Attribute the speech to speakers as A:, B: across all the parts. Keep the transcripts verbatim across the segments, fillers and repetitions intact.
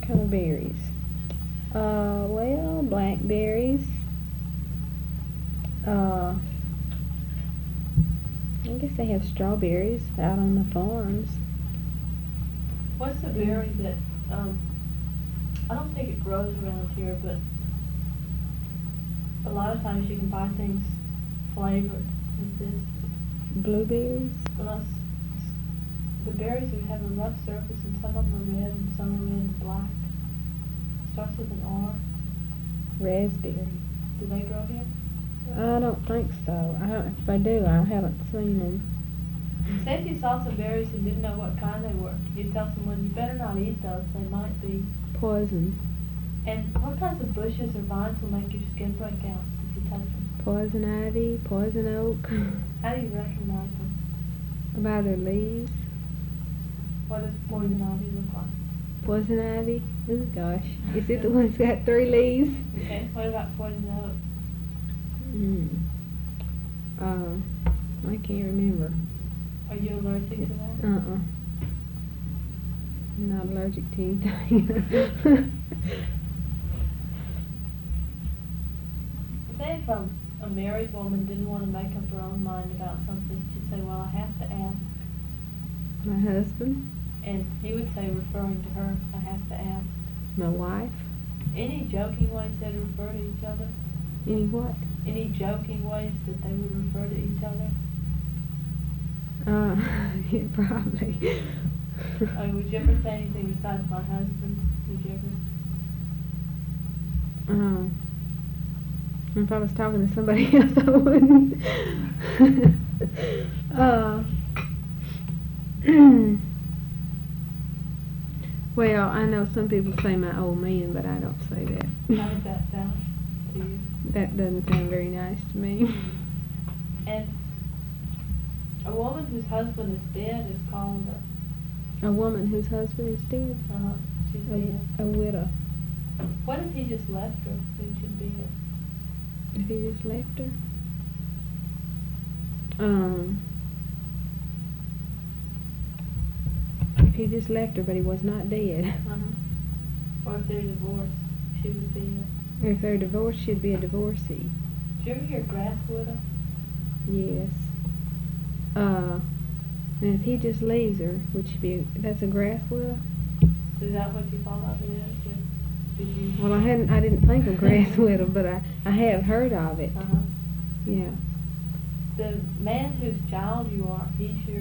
A: kind of berries? Uh, well, blackberries. Uh, I guess they have strawberries out on the farms.
B: What's the berry that, um, I don't think it grows around here, but a lot of times you can buy things flavored with this.
A: Blueberries?
B: Well, that's, the berries would have a rough surface and some of them are red and some are red and black. Starts with an R.
A: Raspberry.
B: Do they grow here?
A: I don't think so. I don't, if they do, I haven't seen them.
B: Say if you saw some berries and didn't know what kind they were, you'd tell someone, you better not eat those, they might be.
A: Poison.
B: And what kinds of bushes or vines will make your skin break out if you touch them?
A: Poison ivy, poison oak.
B: How do you recognize them?
A: By their leaves.
B: What does poison ivy look like?
A: Poison ivy? Oh gosh. Is it the one that's got three leaves?
B: Okay, what about poison oak?
A: Mm. Uh, I can't remember.
B: Are you allergic to that?
A: Uh-uh. I'm not allergic to anything.
B: Say if um, a married woman didn't want to make up her own mind about something, she'd say, well, I have to ask.
A: My husband.
B: And he would say, referring to her, I have to ask.
A: My wife.
B: Any joking ways they'd refer to each other?
A: Any what?
B: Any joking ways that they would refer to each other?
A: Uh, yeah, probably.
B: I mean, would you ever say anything besides my husband? Would you ever?
A: Uh, if I was talking to somebody else, I wouldn't. uh, well, I know some people say my old man, but I don't say that.
B: How does that sound to you?
A: That doesn't sound very nice to me.
B: And a woman whose husband is dead is called a...
A: A woman whose husband is dead?
B: Uh-huh, she's
A: A,
B: dead.
A: a widow.
B: What if he just left her? Then she'd be it.
A: If he just left her? Um, if he just left her, but he was not dead.
B: Uh-huh. Or if they're divorced, she would be it.
A: Or if they're divorced, she'd be a divorcee.
B: Did you ever hear grass widow?
A: Yes. Uh, and if he just leaves her, would she be, that's a grass widow?
B: Is that what you thought of it as? Or did you?
A: Well, I hadn't, I didn't think of grass widow, but I, I have heard of it.
B: Uh-huh.
A: Yeah.
B: The man whose child you are, he's your,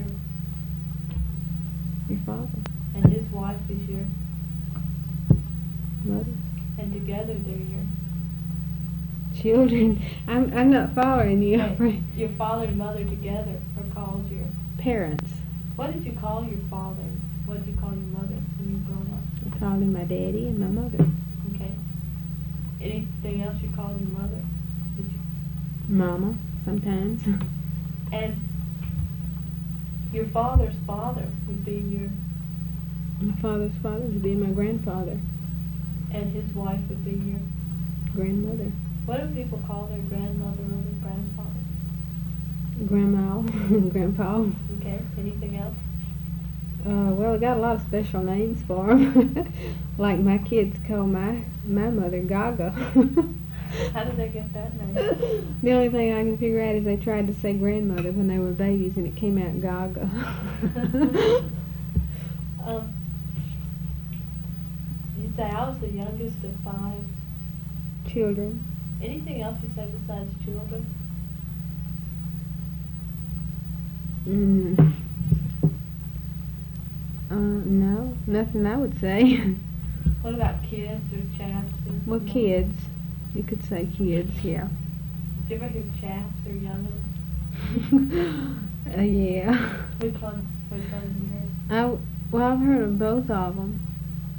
A: Your father.
B: and his wife is your,
A: Mother.
B: and together they're your,
A: Children. I'm, I'm not following you.
B: Wait, your father and mother together are called your,
A: Parents.
B: what did you call your father? What did you call your mother when you were growing up?
A: I called him my daddy and my mother.
B: Okay. Anything else you called your mother? Did you?
A: Mama, sometimes.
B: And your father's father would be your,
A: My father's father would be my grandfather.
B: and his wife would be your,
A: Grandmother.
B: what do people call their grandmother or their grandfather?
A: Grandma. Grandpa.
B: Okay, anything else?
A: Uh, well, I got a lot of special names for them. Like my kids call my, my mother Gaga.
B: How did they get that name?
A: The only thing I can figure out is they tried to say grandmother when they were babies and it came out Gaga.
B: um, you say I was the youngest of five.
A: Children.
B: Anything else you say besides children?
A: Mm. Uh, no, nothing I would say.
B: What about kids or chaps? or
A: Well,
B: something?
A: kids. You could say kids, yeah.
B: Did you ever hear chaps or young'uns?
A: uh, yeah.
B: Which one? Which one have you heard?
A: I, well, I've heard of both of them.